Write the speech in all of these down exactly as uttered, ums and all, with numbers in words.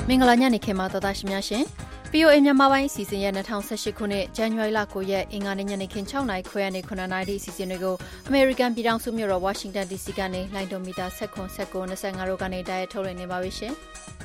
မင်္ဂလာညနေခင်းမှာတော်သားရှင်များရှင် ဗီအိုအေ မြန်မာပိုင်းအစီအစဉ်ရဲ့၂၀၁၈ခုနှစ်ဇန်နဝါရီလ၉ရက်အင်္ဂါနေ့ညနေခင်း၆နာရီခွဲကနေ9နာရီအစီအစဉ်တွေကိုအမေရိကန်ပြည်ထောင်စုမြို့တော်ဝါရှင်တန် ဒီစီ ကနေလိုင်းဒိုမီတာ၁၇ ၁၉ ၂၅တို့ကနေတိုက်ရိုက်ထုတ်လွှင့်နေပါပြီရှင်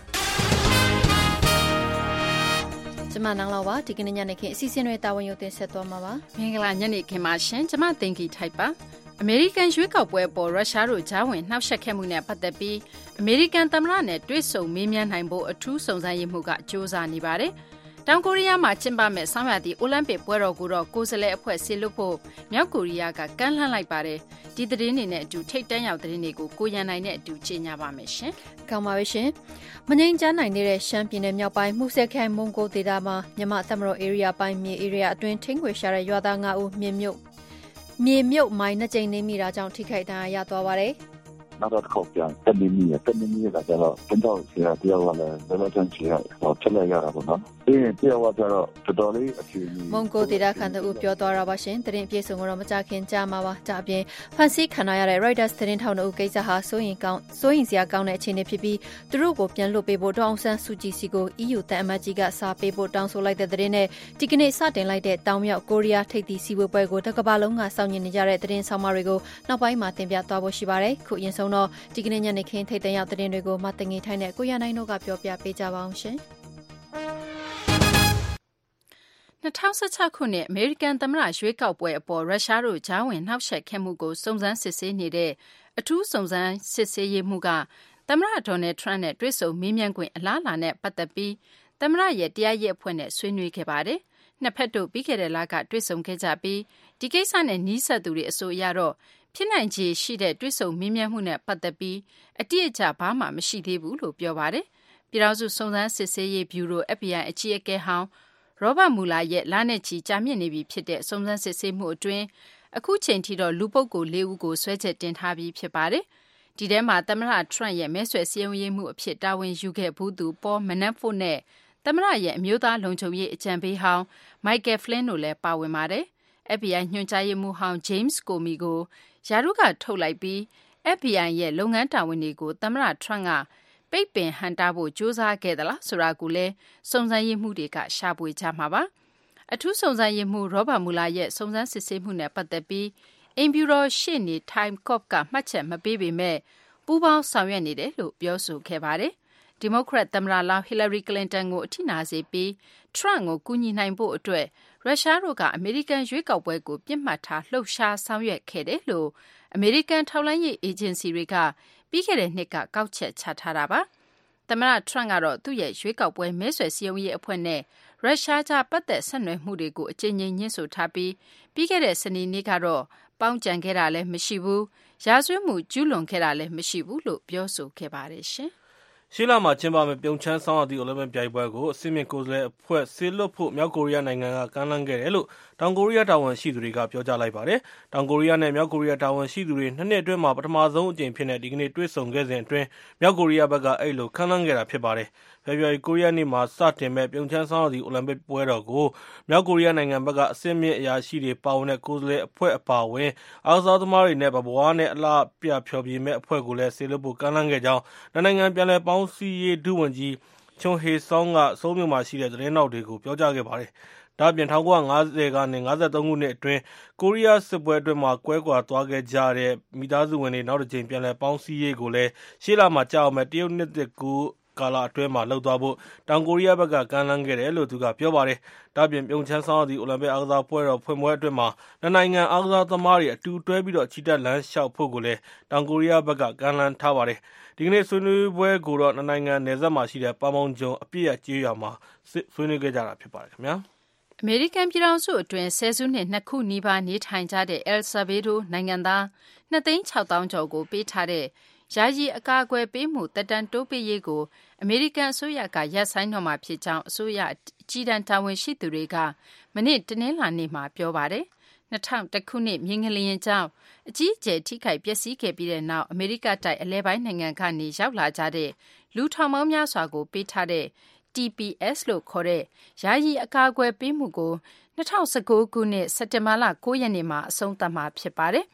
ကျမနောင်လောက်ပါဒီကနေ့ညနေခင်းအစီအစဉ်တွေတာဝန်ယူတင်ဆက်သွားမှာပါမင်္ဂလာညနေခင်းပါရှင်ကျမတင်ကြီးထိုက်ပါအမေရိကန်ရွေးကောက်ပွဲပေါ်ရုရှားတို့ကြားဝင်နှောက်ယှက်ခဲ့မှုနဲ့ပတ်သက်ပြီးအမေရိကန်သမ္မတနဲ့တွေ့ဆုံမေးမြန်းနိုင်ဖို့အထူးစုံစမ်းရေးမှူးကစ조사နေပါတယ်။တောင်ကိုရီးယားမှာကျင်းပမဲ့ဆောင်းရာသီအိုလံပစ်ပွဲတော်ကိုတော့ကိုယ်စားလှယ်အဖွဲ့ဆေလွတ်ဖို့မြောက်ကိုရီးယားကကမ်းလှမ်းလိုက်ပါတယ်။ဒီသတင်းတွေနဲ့အတူထိတ်တန့်ရောက်သတင်းတွေကိုကိုရန်နိုင်နဲ့အတူကြေညာပါမယ်ရှင်။ကောင်းပါပြီရှင်။မငြိမ်းချမ်းနိုင်တဲ့ရှမ်းပြည်နယ်မြောက်ပိုင်းမှုဆက်ခိုင်မုံကိုဒေသမှာမြန်မာသမ္မတော် area ပိုင်းမြေ area အတွင်းထင်းခွေရှာတဲ့ရွာသား၅ဦးမြင့်မြုပ်မြေမြုပ်မိုင်းနှစ်ကြိမ်နေမိတာကြောင့်ထိခိုက်ဒဏ်ရာရသွားပါတယ်။နောက်တော့ခေါက်ပြန်တက်နေမိတယ်တက်နေမိရတာကျတော့တန်းတော့ဆရာတယောက်ကလည်းလောလောဆယ်ချင်ရတော့ချက်လိုက်ရတာပေါ့နော်။ပြီးရင်တယောက်ကကျတော့တော်တော်လေးအခြေအနေမုံကိုဒေတာခန်တူပြောသွားတာပါရှင်။သတင်းပြေဆုံးကတော့မကြခင်ကြားမှာပါ။ကြအပြင်ဖန်ဆီးခံရတဲ့ Reuters သတင်းထောက်တို့ကိစ္စဟာစိုးရင်ကောင်းစိုးရင်စရာကောင်းတဲ့အခြေအနေဖြစ်ပြီးသူတို့ကိုပြန်လွတ်ပေးဖို့ဒေါအောင်ဆန်းစုကြည်စီကို E U တန်အမတ်ကြီးကစာပေးဖို့တောင်းဆိုလိုက်တဲ့သတင်းနဲ့ဒီကနေ့စတင်လိုက်တဲ့တောင်မြောက်ကိုရီးယားထိပ်သီးစီးပွားပွဲကိုတကမ္ဘာလုံးကစောင့်ကြည့်နေကြတဲ့သတင်းဆောင်မတွေကိုနောက်ပိုင်းမှာတင်ပြသွားဖို့ရှိပါတယ်။ခုအရင်ဆုံးတော့ဒီကနေ့ညနေခင်းထိပ်တန့်ရောက်သတင်းတွေကိုမတင်ငင်ထိုင်းနဲ့ကိုရနိုင်တို့ကပြောပြပေးကြပါအောင်ရှင်။၂၀၁၆ခုနှစ်အမေရိကန်သမ္မတရွေးကောက်ပွဲအပေါ်ရုရှားတို့ကြားဝင်နှောက်ယှက်ခဲ့မှုကိုစုံစမ်းစစ်ဆေးနေတဲ့အထူးစုံစမ်းစစ်ဆေးရေးမှူးကသမ္မတဒေါ်နယ်ထရန့်နဲ့တွေ့ဆုံမေးမြန်းခွင့်အလားအလာနဲ့ပတ်သက်ပြီးသမ္မတရဲ့တရားရေးအဖွဲ့နဲ့ဆွေးနွေးခဲ့ပါတယ်။နှစ်ဖက်တို့ပြီးခဲ့တဲ့လကတွေ့ဆုံခဲ့ကြပြီးဒီကိစ္စနဲ့နီးစပ်သူတွေအဆိုအရတော့ဖြစ်နိုင်ခြေရှိတဲ့တွေ့ဆုံမေးမြန်းမှုနဲ့ပတ်သက်ပြီးအတိအကျဘာမှမရှိသေးဘူးလို့ပြောပါတယ်။ပြည်ထောင်စုစုံစမ်းစစ်ဆေးရေးဗျူရို F B I အကြီးအကဲဟောင်းရောဘတ်မူလာရဲ့လနဲ့ချီကြာမြင့်နေပြီဖြစ်တဲ့စုံစမ်းစစ်ဆေးမှုအတွင်းအခုချိန်ထိတော့လူပုဂ္ဂိုလ်၄ဦးကိုဆွဲချက်တင်ထားပြီးဖြစ်ပါတယ်။ဒီထဲမှာသမ္မတထရန့်ရဲ့မဲဆွယ်စည်းရုံးရေးမှုအဖြစ်တာဝန်ယူခဲ့ဘူးသူပေါ်မနက်ဖို့နဲ့သမ္မတရဲ့အမျိုးသားလုံခြုံရေးအကြံပေးဟောင်းမိုက်ကယ်ဖလင်းတို့လည်းပါဝင်ပါတယ်။ F B I ညွှန်ကြားရေးမှူးဟောင်း James Comey ကိုယာရုကထုတ်လိုက်ပြီး F B I ရဲ့လုပ်ငန်းတာဝန်တွေကိုသမ္မတထရန့်ကပိတ်ပင်ဟန့်တားဖို့ကြိုးစားခဲ့သလားဆိုတာကိုလည်းစုံစမ်းရေးမှူးတွေကရှာဖွေကြမှာပါ။အထူးစုံစမ်းရေးမှူးရောဘတ်မူလာရဲ့စုံစမ်းစစ်ဆေးမှုနဲ့ပတ်သက်ပြီးအိမ်ဖြူတော်ရှေ့နေ Tim Cobb ကမှတ်ချက်မပေးပေမဲ့ပူးပေါင်းဆောင်ရွက်နေတယ်လို့ပြောဆိုခဲ့ပါတယ်။ဒီမိုကရက်သမ္မတလောင်းဟီလာရီကလင်တန်ကိုအထိနာစေပြီးထရန့်ကိုကူညီနိုင်ဖို့အတွက်ရုရှားတို့ကအမေရိကန်ရွေးကောက်ပွဲကိုပြစ်မှတ်ထားလှုပ်ရှားဆောင်ရွက်ခဲ့တယ်လို့အမေရိကန်ထောက်လှမ်းရေးအေဂျင်စီတွေကပြီးခဲ့တဲ့နှစ်ကကောက်ချက်ချထားတာပါ။သမ္မတထရန့်ကတော့သူ့ရဲ့ရွေးကောက်ပွဲမဲဆွယ်စည်းရုံးရေးအဖွဲ့နဲ့ရုရှားကြားပတ်သက်ဆက်နွယ်မှုတွေကိုအကြိမ်ကြိမ်ညှင်းဆိုထားပြီးပြီးခဲ့တဲ့စနေနေ့ကတော့ပေါင်းကြံခဲ့တာလည်းမရှိဘူး၊ရာဇဝတ်မှုကျူးလွန်ခဲ့တာလည်းမရှိဘူးလို့ပြောဆိုခဲ့ပါတယ်ရှင်။ရှေ့လမှာကျင်းပမယ့်ပြုံချမ်းဆောင်းရာသီအိုလံပစ်ပြိုင်ပွဲကိုအဆင့်မြင့်ကိုယ်စားလှယ်အဖွဲ့ဆေလွတ်ဖို့မြောက်ကိုရီးယားနိုင်ငံကကမ်းလှမ်းခဲ့တယ်လို့တောင်ကိုရီးယားတာဝန်ရှိသူတွေကပြောကြားလိုက်ပါတယ်။တောင်ကိုရီးယားနဲ့မြောက်ကိုရီးယားတာဝန်ရှိသူတွေနှစ်နှစ်အတွင်းမှာပထမဆုံးအကြိမ်ဖြစ်တဲ့ဒီကနေ့တွေ့ဆုံခဲ့စဉ်အတွင်းမြောက်ကိုရီးယားဘက်ကအဲ့လိုကမ်းလှမ်းခဲ့တာဖြစ်ပါတယ်။ဖေဖော်ဝါရီကိုရီးယားနေ့မှာစတင်မဲ့ပြုံချမ်းဆောင်းရာသီအိုလံပစ်ပွဲတော်ကိုမြောက်ကိုရီးယားနိုင်ငံဘက်ကအဆင့်မြင့်အရာရှိတွေပါဝင်တဲ့ကိုယ်စားလှယ်အဖွဲ့အပါအဝင်အားကစားသမားတွေနဲ့ဗဘွားနဲ့အလှပြဖျော်ဖြေမဲ့အဖွဲ့ကိုလည်းဆေလွတ်ဖို့ကမ်းလှမ်းခဲ့ကြောင်းနိုင်ငံပြန်လည်ပေါင်းစည်းရေးဒုဝန်ကြီးချွန်ဟေဆောင်းကစိုးမြို့မှာရှိတဲ့သတင်းတောက်တွေကိုပြောကြားခဲ့ပါတယ်။ဒါ့အပြင်၁၉၅၀ကနေ၅၃ခုနှစ်အတွင်းကိုရီးယားစစ်ပွဲအတွင်းမှာကွဲကွာသွားခဲ့ကြတဲ့မိသားစုဝင်တွေနောက်တစ်ကြိမ်ပြန်လည်ပေါင်းစည်းရေးကိုလည်းရှေ့လမှာကြာအောင်မဲ့တရုတ်နှစ်သစ်ကူကာလအတွင်းမှာလှုပ်သွားဖို့တောင်ကိုရီးယားဘက်ကကမ်းလှမ်းခဲ့တယ်လို့သူကပြောပါတယ်။ဒါ့အပြင်ပြုံချမ်းဆောင်းရာသီအိုလံပစ်အားကစားပွဲတော်ဖွင့်ပွဲအတွင်းမှာနှစ်နိုင်ငံအားကစားသမားတွေအတူတွဲပြီးတော့ချီတက်လမ်းလျှောက်ဖို့ကိုလည်းတောင်ကိုရီးယားဘက်ကကမ်းလှမ်းထားပါတယ်။ဒီကနေ့ဆွေးနွေးပွဲကိုတော့နှစ်နိုင်ငံနယ်စပ်မှာရှိတဲ့ပါမောင်ကျွန်းအပြည့်အကျေးရွာမှာဆွေးနွေးခဲ့ကြတာဖြစ်ပါတယ်ခင်ဗျာ။အမေရိကန်ပြည်ထောင်စုအတွင်းဆယ်စုနှစ်နှစ်ခုနီးပါးနေထိုင်ကြတဲ့ El Salvador နိုင်ငံသားနှစ်သိန်းခြောက်သောင်းကျော်ကိုပေးထားတဲ့ယာယီအကာအကွယ်ပေးမှုတက်တန်းတိုးပေးရေးကိုအမေရိကန်အစိုးရကရပ်ဆိုင်းတော့မှာဖြစ်ကြောင်းအစိုးရအကြီးတန်းတာဝန်ရှိသူတွေကမနေ့တနင်္လာနေ့မှာပြောပါတယ်။၂၀၀၁ခုနှစ်မြေငလျင်ကြောင့်အကြီးအကျယ်ထိခိုက်ပျက်စီးခဲ့ပြီးတဲ့နောက်အမေရိကတိုက်အလဲပိုင်းနိုင်ငံကနေရောက်လာကြတဲ့လူထောင်ပေါင်းများစွာကိုပေးထားတဲ့ T P S လို့ခေါ်တဲ့ယာယီအကာအကွယ်ပေးမှုကို၂၀၁၉ခုနှစ်စက်တင်ဘာလ၉ရက်နေ့မှာအဆုံးသတ်မှာဖြစ်ပါတယ်။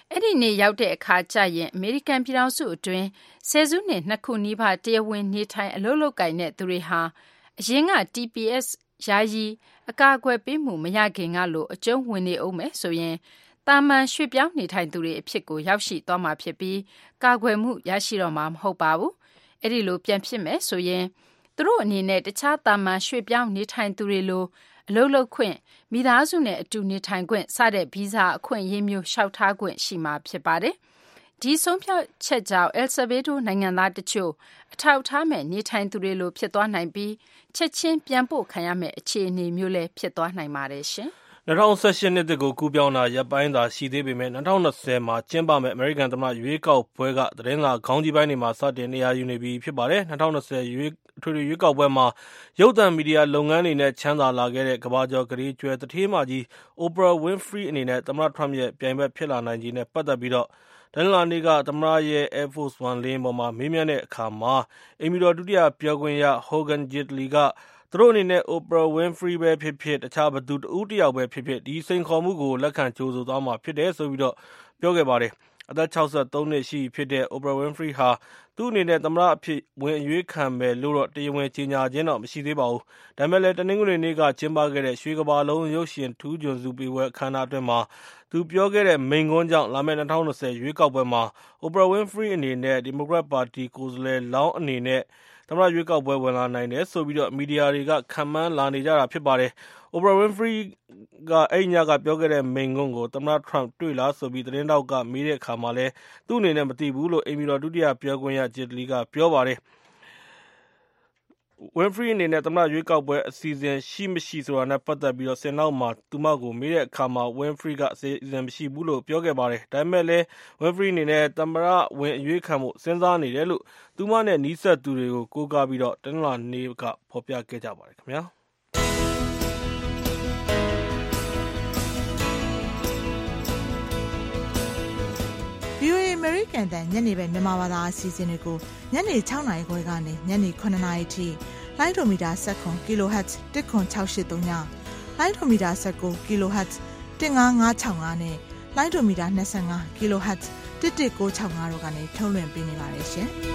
အဲ့ဒီနေ့ရောက်တဲ့အခါကျရင်အမေရိကန်ပြည်ထောင်စုအတွင်းဆယ်စုနှစ်နှစ်ခုနီးပါးတရားဝင်နေထိုင်အလုပ်လုပ်ကိုင်တဲ့သူတွေဟာအရင်က T P S ယာယီအကာအကွယ်ပေးမှုမရခင်ကလို့အကျုံးဝင်နေအောင်မယ်ဆိုရင်တာမန်ရွှေ့ပြောင်းနေထိုင်သူတွေအဖြစ်ကိုရောက်ရှိသွားမှာဖြစ်ပြီးကာကွယ်မှုရရှိတော့မှာမဟုတ်ပါဘူး။အဲ့ဒီလိုပြန်ဖြစ်မယ်ဆိုရင်သူတို့အနေနဲ့တခြားတာမန်ရွှေ့ပြောင်းနေထိုင်သူတွေလိုအလုပ်လုပ်ခွင့်မိသားစုနဲ့အတူနေထိုင်ခွင့်စတဲ့ဗီဇာအခွင့်အရေးမျိုးလျှောက်ထားခွင့်ရှိမှာဖြစ်ပါတယ်။ဒီဆုံးဖြတ်ချက်ကြောင့် El Salvador နိုင်ငံသားတချို့အထောက်အထားမဲ့နေထိုင်သူတွေလိုဖြစ်သွားနိုင်ပြီးချက်ချင်းပြန်ပို့ခံရမယ့်အခြေအနေမျိုးလည်းဖြစ်သွားနိုင်ပါတယ်ရှင်။၂၀၁၈နှစ်ကိုကူးပြောင်းတာရပ်ပိုင်းသာရှိသေးပေမဲ့၂၀၂၀မှာကျင်းပမယ့်အမေရိကန်သမ္မတရွေးကောက်ပွဲကသတင်းစာခေါင်းကြီးပိုင်းတွေမှာစတင်နေရာယူနေပြီဖြစ်ပါတယ်။၂၀၂၀ရွေးထွေထွေရွေးကောက်ပွဲမှာရုပ်သံမီဒီယာလုပ်ငန်းတွေနဲ့ချမ်းသာလာခဲ့တဲ့ကမ္ဘာကျော်ကလေးကျွဲတထေးမကြီး Oprah Winfrey အနေနဲ့သမ္မတ Trump ရဲ့ပြိုင်ဘက်ဖြစ်လာနိုင်ခြေနဲ့ပတ်သက်ပြီးတော့တနင်္လာနေ့ကသမ္မတရဲ့ Air Force One လေယာဉ်ပေါ်မှာမေးမြန်းတဲ့အခါမှာအိမ်ဖြူတော်ဒုတိယပြောခွင့်ရ Hogan Gidley ကသူတို့အနေနဲ့ Oprah Winfrey ပဲဖြစ်ဖြစ်တခြားဘသူတဦးတယောက်ပဲဖြစ်ဖြစ်ဒီစိန်ခေါ်မှုကိုလက်ခံကြိုဆိုသွားမှာဖြစ်တယ်ဆိုပြီးတော့ပြောခဲ့ပါတယ်။အသက်၆၃နှစ်ရှိဖြစ်တဲ့ Oprah Winfrey ဟာသူ့အနေနဲ့သမ္မတအဖြစ်ဝင်အရွေးခံမယ်လို့တော့တရားဝင်ကြေညာခြင်းတော့မရှိသေးပါဘူး။ဒါပေမဲ့လည်းတနင်္ဂနွေနေ့ကကျင်းပခဲ့တဲ့ရွှေကမ္ဘာလုံးရုပ်ရှင်ထူးချွန်စုပေးပွဲအခမ်းအနားအတွင်းမှာသူပြောခဲ့တဲ့မိန့်ခွန်းကြောင့်လာမယ့်၂၀၂၀ရွေးကောက်ပွဲမှာ Oprah Winfrey အနေနဲ့ဒီမိုကရက်ပါတီကိုယ်စားလှယ်လောင်းအနေနဲ့သမ္မတရွေးကောက်ပွဲဝင်လာနိုင်တယ်ဆိုပြီးတော့မီဒီယာတွေကခန့်မှန်းလာနေကြတာဖြစ်ပါတယ်။ Oprah Winfrey ကအဲ့ညကပြောခဲ့တဲ့မိန့်ခွန်းကိုသမ္မတ Trump တွေ့လားဆိုပြီးသတင်းတောက်ကမေးတဲ့အခါမှာလည်းသူ့အနေနဲ့မသိဘူးလို့အိမ်ဖြူတော်ဒုတိယပြောခွင့်ရ Gidley ကပြောပါတယ်။ Winfrey အနေနဲ့သမ္မတရွေးကောက်ပွဲအစီအစဉ်ရှိမရှိဆိုတာနဲ့ပတ်သက်ပြီးတော့စင်နောက်မှာသူမကိုမေးတဲ့အခါမှာ Winfrey ကအစီအစဉ်မရှိဘူးလို့ပြောခဲ့ပါတယ်။ဒါပေမဲ့လည်း Winfrey အနေနဲ့သမ္မတဝင်အရွေးခံဖို့စဉ်းစားနေတယ်လို့သူမနဲ့နီးစပ်သူတွေကိုကိုးကားပြီးတော့တနင်္လာနေ့ကဖော်ပြခဲ့ကြပါတယ်ခင်ဗျာ။ဗီအိုအေ American တန်ညနေပဲမြန်မာဘာသာအစီအစဉ်တွေကိုညနေ၆နာရီခွဲကနေညနေ၇နာရီထိလိုင်းဒိုမီတာ၁၇ kHz ၁ခွန်၆၈၃ညလိုင်းဒိုမီတာ၁၉ kHz ၁၅၅၆၅နဲ့လိုင်းဒိုမီတာ၂၅ kHz ၁၁၉၆၅တို့ကနေထုတ်လွှင့်ပေးနေပါတယ်ရှင်။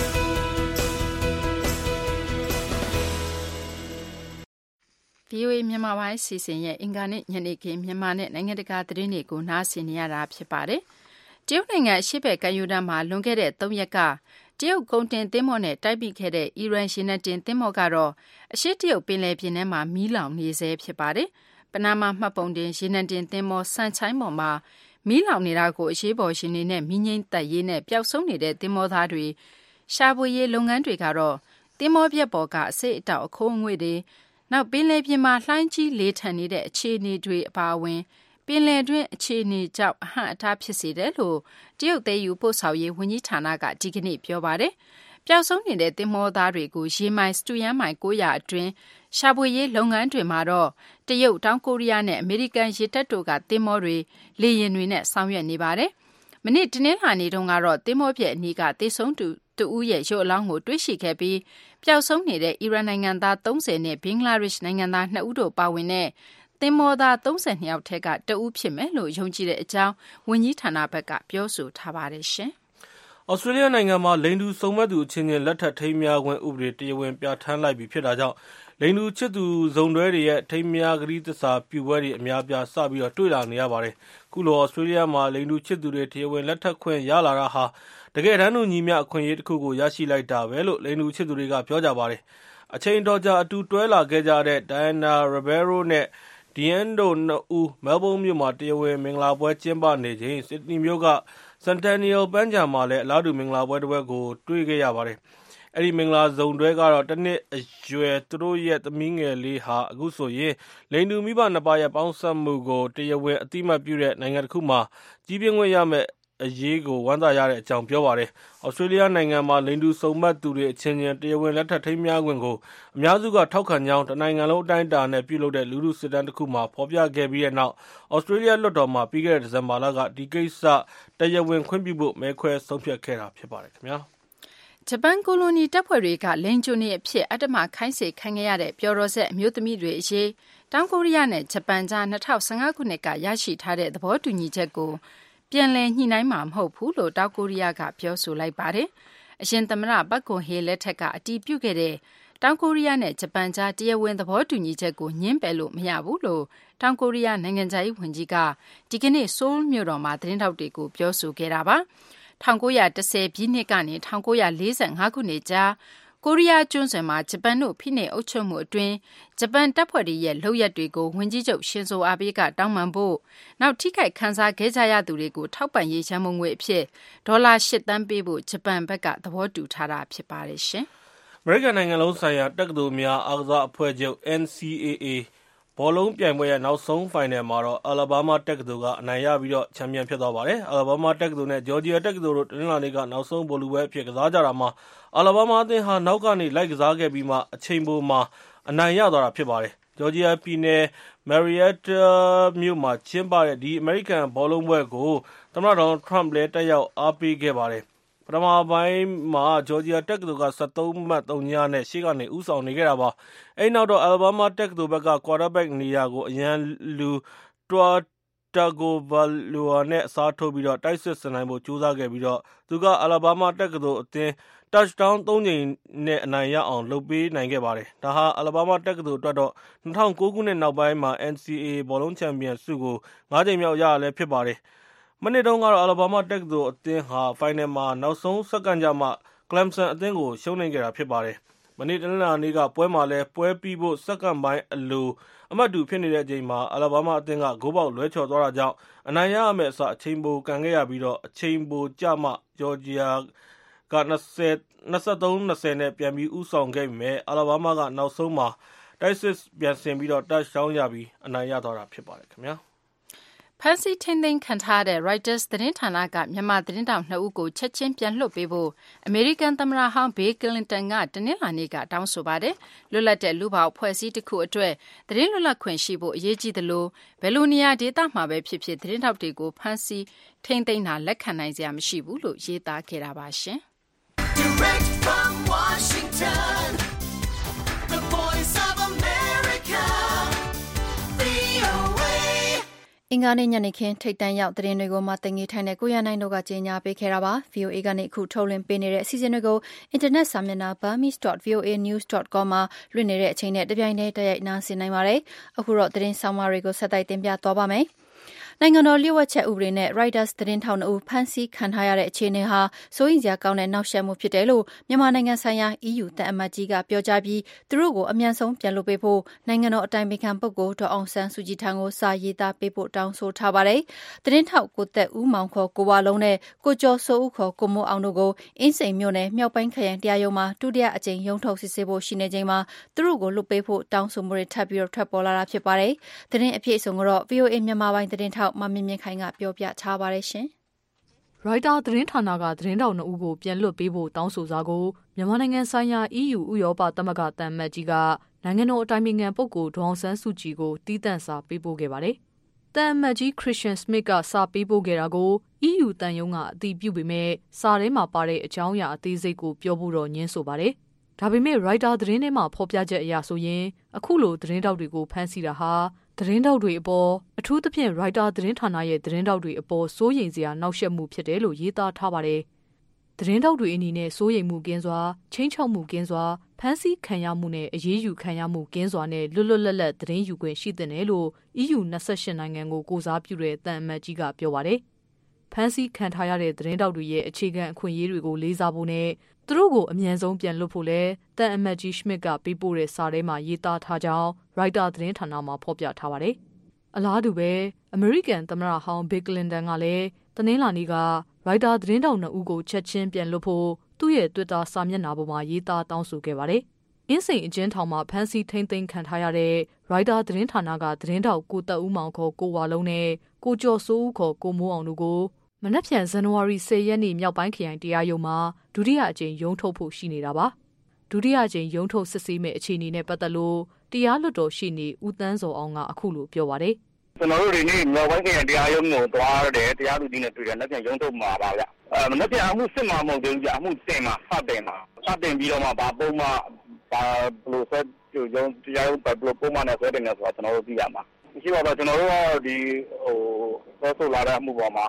ဗီအိုအေမြန်မာပိုင်းအစီအစဉ်ရဲ့အင်္ဂါနေ့ညနေခင်းမြန်မာနဲ့နိုင်ငံတကာသတင်းတွေကိုနားဆင်နေရတာဖြစ်ပါတယ်။တရုတ်နိုင်ငံအရှေ့ဘက်ကမ်းရိုးတန်းမှာလွန်ခဲ့တဲ့၃ရက်ကတရုတ်ကုန်တင်သင်္ဘောနဲ့တိုက်ပိခဲ့တဲ့အီရန်ရေနံတင်သင်္ဘောကတော့အရှေ့တရုတ်ပင်လယ်ပြင်ထဲမှာမီးလောင်နေဆဲဖြစ်ပါတယ်။ပနားမားမှတ်ပုံတင်ရေနံတင်သင်္ဘောဆန်ချိုင်းပေါ်မှာမီးလောင်နေတာကိုအရေးပေါ်ရှင်နေနဲ့မီးငိမ့်သက်ရေးနဲ့ပျောက်ဆုံးနေတဲ့သင်္ဘောသားတွေရှာဖွေရေးလုပ်ငန်းတွေကတော့သင်္ဘောပြက်ပေါ်ကအစိတ်အတောက်အခိုးအငွေ့တွေနောက်ပင်လယ်ပြင်မှာလှိုင်းကြီးလေထန်နေတဲ့အခြေအနေတွေအပါအဝင်ပင်လယ်တွင်းအခြေအနေကြောင့်အဟန့်အတားဖြစ်စေတယ်လို့တရုတ်သေးယူပို့ဆောင်ရေးဝန်ကြီးဌာနကဒီကနေ့ပြောပါတယ်။ပျောက်ဆုံးနေတဲ့သင်္ဘောသားတွေကိုရေမိုင်စတူယန်မိုင်၉၀၀အတွင်းရှာဖွေရေးလုပ်ငန်းတွေမှာတော့တရုတ်တောင်ကိုရီးယားနဲ့အမေရိကန်ရေတပ်တို့ကသင်္ဘောတွေလေယာဉ်တွေနဲ့ဆောင်ရွက်နေပါတယ်။မနေ့တနင်္လာနေ့တုန်းကတော့သင်္ဘောပြက်အနီးကသေဆုံးသူတဦးရဲ့ရုပ်အလောင်းကိုတွေ့ရှိခဲ့ပြီးပျောက်ဆုံးနေတဲ့အီရန်နိုင်ငံသား၃၀နဲ့ဘင်္ဂလားဒေ့ရှ်နိုင်ငံသား၂ဦးတို့ပါဝင်တဲ့သင်္ဘောသား၃၂ယောက်ထဲကတဦးဖြစ်မယ်လို့ယုံကြည်တဲ့အကြောင်းဝန်ကြီးဌာနဘက်ကပြောဆိုထားပါတယ်ရှင်။ဩစတြေးလျနိုင်ငံမှာလိင်တူစုံမက်သူအချင်းချင်းလက်ထပ်ထိမ်းမြားခွင့်ဥပဒေတရားဝင်ပြဋ္ဌာန်းလိုက်ပြီဖြစ်တာကြောင့်လိင်တူချစ်သူဇုံတွဲတွေရဲ့ထိမ်းမြားကတိသစ္စာပြုပွဲတွေအများပြားစပြီးတော့တွေ့လာနေရပါတယ်။ခုလိုဩစတြေးလျမှာလိင်တူချစ်သူတွေတရားဝင်လက်ထပ်ခွင့်ရလာတာဟာတကယ်တမ်းတူညီမျှအခွင့်အရေးတစ်ခုကိုရရှိလိုက်တာပဲလို့လိင်တူချစ်သူတွေကပြောကြပါတယ်။အချိန်တော်ကြာအတူတွဲလာခဲ့ကြတဲ့ Diana Ribeiro နဲ့ Dean တို့နှစ်ဦးမဲလ်ဘုန်းမြို့မှာတရားဝင်မင်္ဂလာပွဲကျင်းပနေချိန်ဆစ်ဒနီမြို့က Centennial ပန်းခြံမှာလည်းအလားတူမင်္ဂလာပွဲတစ်ပွဲကိုတွေ့ခဲ့ရပါတယ်။အဲ့ဒီမင်္ဂလာစုံတွဲကတော့တစ်နှစ်အရွယ်သူတို့ရဲ့သမီးငယ်လေးဟာအခုဆိုရင်လိင်တူမိဘနှစ်ပါးရဲ့ပေါင်းစပ်မှုကိုတရားဝင်အသိအမှတ်ပြုတဲ့နိုင်ငံတစ်ခုမှာကြီးပြင်းခွင့်ရမယ့်အရေးကိုဝမ်းသာရတဲ့အကြောင်းပြောပါတယ်။ဩစတြေးလျနိုင်ငံမှာလိင်တူစုံမက်သူတွေအချင်းချင်းတရားဝင်လက်ထပ်ထိမ်းမြားခွင့်ကိုအများစုကထောက်ခံကြောင်းတနိုင်ငံလုံးအတိုင်းအတာနဲ့ပြုလုပ်တဲ့လူထုစစ်တမ်းတစ်ခုမှာဖော်ပြခဲ့ပြီးတဲ့နောက်ဩစတြေးလျလွှတ်တော်မှာပြီးခဲ့တဲ့ဒီဇင်ဘာလကဒီကိစ္စတရားဝင်ခွင့်ပြုဖို့မဲခွဲဆုံးဖြတ်ခဲ့တာဖြစ်ပါတယ်ခင်ဗျာ။ဂျပန်ကိုလိုနီတပ်ဖွဲ့တွေကလိင်ကျွန်းအဖြစ်အတ္တမခိုင်းစေခံခဲ့ရတဲ့ပျော်တော်ဆက်အမျိုးသမီးတွေအရေးတောင်ကိုရီးယားနဲ့ဂျပန်ကြား၂၀၁၅ခုနှစ်ကရရှိထားတဲ့သဘောတူညီချက်ကိုပြန်လည်ညှိနှိုင်းမှာမဟုတ်ဘူးလို့တောင်ကိုရီးယားကပြောဆိုလိုက်ပါတယ်။အရှင်သမ္မတဘတ်ကွန်ဟေလက်ထက်ကအတည်ပြုခဲ့တဲ့တောင်ကိုရီးယားနဲ့ဂျပန်ကြားတရားဝင်သဘောတူညီချက်ကိုညှင်းပယ်လို့မရဘူးလို့တောင်ကိုရီးယားနိုင်ငံခြားရေးဝန်ကြီးကဒီကနေ့ဆိုးလ်မြို့တော်မှာသတင်းထောက်တွေကိုပြောဆိုခဲ့တာပါ။၁၉၁၀ပြည့်နှစ်ကနေ၁၉၄၅ခုနှစ်ကြားကိုရီးယားကျွန်းဆွယ်မှာဂျပန်တို့ဖိနှိပ်အုပ်ချုပ်မှုအတွင်းဂျပန်တပ်ဖွဲ့တွေရဲ့လုပ်ရပ်တွေကိုဝန်ကြီးချုပ်ရှင်ဇိုအာဘေးကတောင်းပန်ဖို့နောက်ထိခိုက်ခံစားခဲ့ကြရသူတွေကိုထောက်ပံ့ရေးရန်ပုံငွေအဖြစ်ဒေါ်လာ၈သန်းပေးဖို့ဂျပန်ဘက်ကသဘောတူထားတာဖြစ်ပါတယ်ရှင်။အမေရိကန်နိုင်ငံလုံးဆိုင်ရာတက္ကသိုလ်များအားကစားအဖွဲ့ချုပ် N C A A ဘောလုံးပြိုင်ပွဲရဲ့နောက်ဆုံးဖိုင်နယ်မှာတော့အာလာဘားမားတက္ကသိုလ်ကအနိုင်ရပြီးတော့ချန်ပီယံဖြစ်သွားပါတယ်။အာလာဘားမားတက္ကသိုလ်နဲ့ဂျော်ဂျီယာတက္ကသိုလ်တို့တနင်္လာနေ့ကနောက်ဆုံးဗိုလ်လုပွဲအဖြစ်ကစားကြတာမှာအာလာဘားမားအသင်းဟာနောက်ကနေလိုက်ကစားခဲ့ပြီးမှအချိန်ပိုမှာအနိုင်ရသွားတာဖြစ်ပါတယ်။ဂျော်ဂျီယာပြည်နယ်မယ်ရီယက်တာမြို့မှာကျင်းပတဲ့ဒီအမေရိကန်ဘောလုံးပွဲကိုသမ္မတဒေါ်နယ်ထရမ့်လည်းတက်ရောက်အားပေးခဲ့ပါတယ်။ပထမပိုင်းမှာဂျော်ဂျီယာတက္ကသိုလ်က၁၃မှတ်၃နဲ့ရှေ့ကနေဦးဆောင်နေခဲ့တာပါ။အဲဒီနောက်တော့အာလာဘားမားတက္ကသိုလ်ဘက်ကကွာတာဘက်နေရာကိုအရန်လူတွာတာဂိုဗာလူအာနဲ့အစားထိုးပြီးတော့တိုက်စစ်ဆင်နိုင်ဖို့ကြိုးစားခဲ့ပြီးတော့သူကအာလာဘားမားတက္ကသိုလ်အသင်းtouchdown သုံးကြိမ်နဲ့အနိုင်ရအောင်လုပ်ပေးနိုင်ခဲ့ပါတယ်။ဒါဟာအာလာဘားမားတက္ကသိုလ်အတွက်တော့၂၀၀၉ခုနှစ်နောက်ပိုင်းမှာ N C A A ဘောလုံးချန်ပီယံဆုကို၅ကြိမ်မြောက်ရရလည်းဖြစ်ပါတယ်။မနှစ်တုန်းကတော့အာလာဘားမားတက္ကသိုလ်အသင်းဟာဖိုင်နယ်မှာနောက်ဆုံးစက္ကန့်ကျမှကလမ်ဆန်အသင်းကိုရှုံးနိမ့်ခဲ့တာဖြစ်ပါတယ်။မနေ့တနင်္လာနေ့ကပွဲမှာလည်းပွဲပြီးဖို့စက္ကန့်ပိုင်းအလိုအမှတ်တူဖြစ်နေတဲ့အချိန်မှာအာလာဘားမားအသင်းကဂိုးပေါက်လွဲချော်သွားတာကြောင့်အနိုင်ရရမယ့်အစားအချိန်ပိုကန်ခဲ့ရပြီးတော့အချိန်ပိုကျမှဂျော်ဂျီယာက၂၃၂၀နဲ့ပြန်ပြီးဦးဆောင်ခဲ့ပေမဲ့အာလာဘားမားကနောက်ဆုံးမှာတိုက်စစ်ပြန်ဆင်ပြီးတော့ touchdown ရပြီးအနိုင်ရသွားတာဖြစ်ပါတယ်ခင်ဗျာဖန်စီထင်းသိမ်းခံထားတဲ့ Reuters သတင်းဌာနကမြန်မာသတင်းတောက်နှစ်ဦးကိုချက်ချင်းပြန်လွှတ်ပေးဖို့အမေရိကန်သမ္မတဟောင်းဘေးကလင်တန်ကတနင်္လာနေ့ကတောင်းဆိုပါတယ်။လွတ်လပ်တဲ့လူပေါအဖွဲ့အစည်းတစ်ခုအတွက်သတင်းလွတ်လပ်ခွင့်ရှိဖို့အရေးကြီးသလိုဘယ်လိုနေရာဒေသမှာပဲဖြစ်ဖြစ်သတင်းတောက်တွေကိုဖန်စီထိန်းသိမ်းတာလက်ခံနိုင်စရာမရှိဘူးလို့ရေးသားခဲ့တာပါရှင်။ Direct from Washington, the voice of America, V O A အင်္ဂါနေ့ညနေခင်းထိပ်တန်းရောက်သတင်းတွေကိုမှတင်ငေထိုင်တဲ့ကိုရနိုင်တို့ကကြေညာပေးခဲ့တာပါ V O A ကနေအခုထုတ်လွှင့်ပေးနေတဲ့အစီအစဉ်တွေကိုအင်တာနက်စာမျက်နှာ burmese dot voa news dot com မှာလွှင့်နေတဲ့အချိန်နဲ့တပြိုင်တည်းတိုက်ရိုက်နားဆင်နိုင်ပါတယ်အခုတော့သတင်းဆောင်မတွေကိုဆက်တိုက်တင်ပြသွားပါမယ်နိုင်ငံတော်လျှို့ဝှက်ချက်ဥပဒေနဲ့ Reuters သတင်းထောက်နှစ်ဦးဖမ်းဆီးခံထားရတဲ့အခြေအနေဟာစိုးရိမ်စရာကောင်းတဲ့နောက်ဆက်မှုဖြစ်တယ်လို့မြန်မာနိုင်ငံဆိုင်ရာ E U သံအမတ်ကြီးကပြောကြားပြီးသူတို့ကိုအမြန်ဆုံးပြန်လွှတ်ပေးဖို့နိုင်ငံတော်အတိုင်ပင်ခံပုဂ္ဂိုလ်ဒေါ်အောင်ဆန်းစုကြည်ထံကိုစာရေးသားပေးဖို့တောင်းဆိုထားပါတယ်။သတင်းထောက်ကိုသက်ဦးမောင်ခေါ်ကိုဝါလုံးနဲ့ကိုကျော်စိုးဦးခေါ်ကိုမိုးအောင်တို့ကိုအင်းစိန်မြို့နယ်မြောက်ပိုင်းခရိုင်တရားရုံးမှာဒုတိယအကြိမ်ရုံးထုတ်စစ်ဆေးဖို့ရှိနေချိန်မှာသူတို့ကိုလွှတ်ပေးဖို့တောင်းဆိုမှုတွေထပ်ပြီးတော့ထွက်ပေါ်လာတာဖြစ်ပါတယ်။သတင်းအပြည့်အစုံကိုတော့ V O A မြန်မာပိုင်းသတင်းထောက်မမြင့်မြင့်ခိုင်ကပြောပြထားပါတယ်ရှင်။ Reuters သတင်းဌာနကသတင်းထောက်နှစ်ဦးကိုပြန်လွှတ်ပေးဖို့တောင်းဆိုစာကိုမြန်မာနိုင်ငံဆိုင်ရာ E U ဥရောပသမဂ္ဂသံအမတ်ကြီးကနိုင်ငံတော်အတိုင်ပင်ခံပုဂ္ဂိုလ်ဒေါ်အောင်ဆန်းစုကြည်ကိုတီးသန့်စာပေးပို့ခဲ့ပါတယ်။သံအမတ်ကြီး Christian Smith ကစာပေးပို့ခဲ့တာကို E U သံရုံးကအတည်ပြုပေမဲ့စာထဲမှာပါတဲ့အကြောင်းအရာအသေးစိတ်ကိုပြောဖို့တော့ညှင်းဆိုပါတယ်။ဒါပေမဲ့ Reuters သတင်းထဲမှာဖော်ပြချက်အရဆိုရင်အခုလိုသတင်းတောက်တွေကိုဖမ်းဆီးတာဟာသတင်းတောက်တွေအပေါ်အထူးသဖြင့် Reuters သတင်းဌာနရဲ့သတင်းတောက်တွေအပေါ်စိုးရိမ်စရာနောက်ဆက်မှုဖြစ်တယ်လို့ရေးသားထားပါတယ်။သတင်းတောက်တွေအနေနဲ့စိုးရိမ်မှုကင်းစွာချင်းချောက်မှုကင်းစွာဖမ်းဆီးခံရမှုနဲ့အရေးယူခံရမှုကင်းစွာနဲ့လွတ်လွတ်လပ်လပ်သတင်းယူခွင့်ရှိတဲ့နယ်လို့ E U ၂၈နိုင်ငံကိုကိုစားပြုတဲ့တန်အမတ်ကြီးကပြောပါတယ်။ဖမ်းဆီးခံထားရတဲ့သတင်းတောက်တွေရဲ့အခြေခံအခွင့်အရေးတွေကိုလေးစားဖို့နဲ့သူတို့ကိုအမြန်ဆုံးပြန်လွှတ်ဖို့လဲတန်အမတ်ကြီး Schmidt ကပေးပို့တဲ့စာထဲမှာရေးသားထားကြောင်း Reuters သတင်းဌာနမှာဖော်ပြထားပါတယ်။အလားတူပဲအမေရိကန်သမ္မတဟောင်းဘီကလင်တန်ကလည်းတနင်္လာနေ့က Reuters သတင်းတောက်နှစ်ဦးကိုချက်ချင်းပြန်လွှတ်ဖို့သူ့ရဲ့ Twitter စာမျက်နှာပေါ်မှာရေးသားတောင်းဆိုခဲ့ပါတယ်။အင်းစိန်အကျဉ်းထောင်မှာဖမ်းဆီးထိန်းသိမ်းခံထားရတဲ့ Reuters သတင်းဌာနကသတင်းတောက်ကိုသက်ဦးမောင်ခေါ်ကိုဝါလုံးနဲ့ကိုကျော်စိုးဦးခေါ်ကိုမိုးအောင်တို့ကိုမနက်ဖြန်ဇန်နဝါရီ၁၀ရက်နေ့မြောက်ပိုင်းခရိုင်တရားရုံးမှာဒုတိယအကြိမ်ရုံးထုတ်ဖို့ရှိနေတာပါဒုတိယအကြိမ်ရုံးထုတ်စစ်ဆေးမဲ့အခြေအနေနဲ့ပတ်သက်လို့တရားလွှတ်တော်ရှေ့နေဦးတန်းစောအောင်ကအခုလိုပြောပါတယ်ကျွန်တော်တို့ဒီနေ့မြောက်ပိုင်းခရိုင်တရားရုံးကိုသွားတယ်တရားသူကြီးနဲ့တွေ့တယ်လက်ပြန်ရုံးထုတ်မှာပါဗျအဲမနက်ဖြန်အမှုစစ်မှာမဟုတ်သေးဘူးဗျအမှုတင်မှာစတင်မှာစတင်ပြီးတော့မှဘာပုံမှဘာဘလို့ဆက်ရုံးတရားရုံးဘယ်လိုပုံမှနဲ့ဆွဲတင်လဲဆိုတာကျွန်တော်တို့သိရမှာရှိပါတော့ကျွန်တော်တို့ကဒီဟိုသောဆိုလာတဲ့အမှုပေါ်မှာ